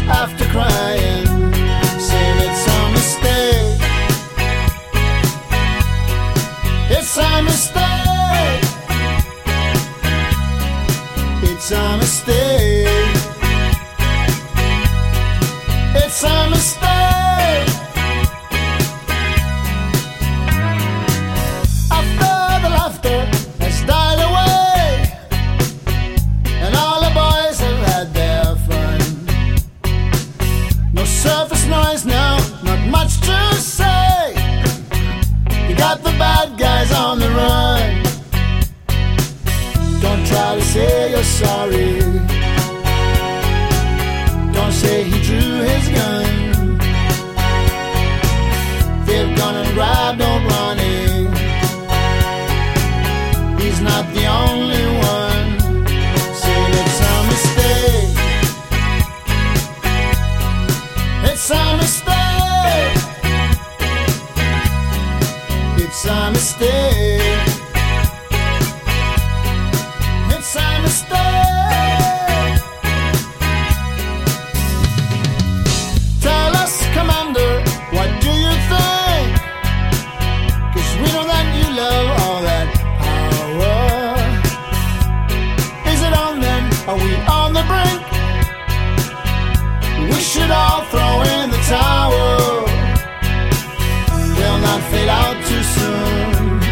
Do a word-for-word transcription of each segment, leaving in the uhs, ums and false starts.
after crying, saying it's a mistake. It's a mistake. It's a mistake. It's a mistake. After the laughter has died away and all the boys have had their fun, no surface noise now, not much to say. You got the bad guys on the run. Don't try to say you're sorry. Don't say he drew his gun. They've gone and grabbed old Ronnie. He's not the only one. Say it's a mistake. It's a mistake. It's a mistake. It's a mistake. Tell us, Commander, what do you think? 'Cause we know that you love all that power. Is it on then? Are we on the brink? We should all throw in the towel. We'll not fade out too soon,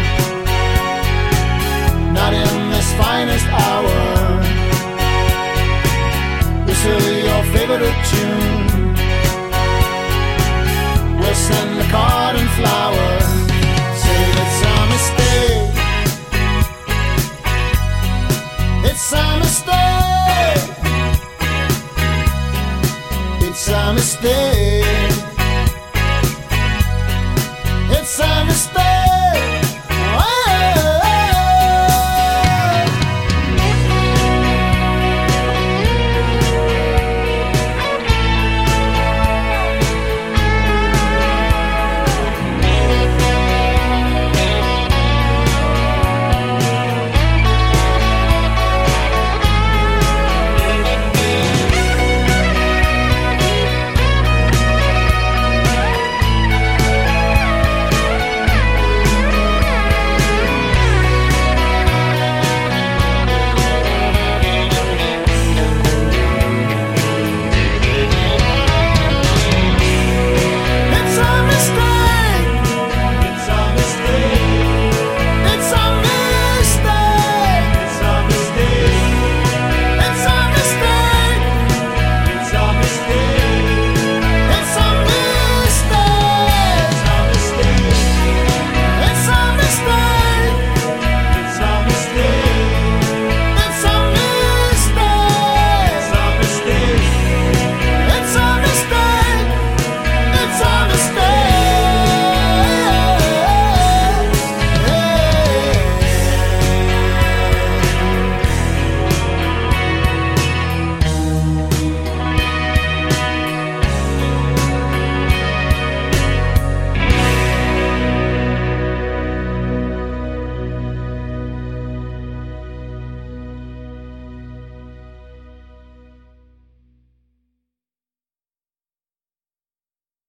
not in this finest hour. Whistle your favorite tune. We'll send the card and flower. Say it's a mistake. It's a mistake. It's a mistake. It's a mistake.